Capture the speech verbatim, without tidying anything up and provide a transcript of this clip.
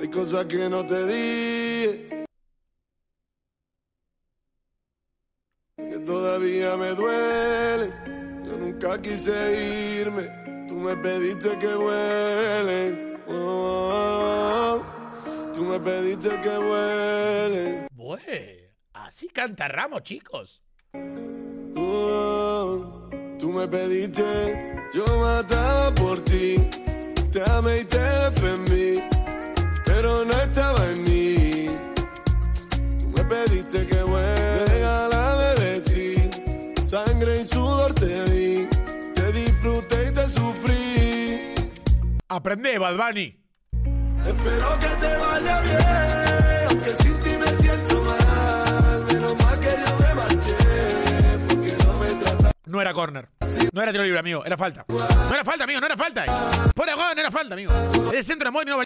Hay cosas que no te dije, que todavía me duele. Yo nunca quise irme, tú me pediste que vuele. Oh, tú me pediste que vuele. Bue, así canta Ramos, chicos. Oh, tú me pediste, yo mataba por ti, te amé y te defendí, pero no estaba en mí. Tú me pediste que vuelva, regálame vestir, sangre y sudor te di, te disfruté y te sufrí. Aprende, Bad Bunny. Espero que te vaya bien, aunque sin ti me siento mal, menos mal que yo me marché, porque no me trata. No era córner. No era tiro libre, amigo. Era falta. No era falta, amigo. No era falta. Por ahora no era falta, amigo. El centro de Moy no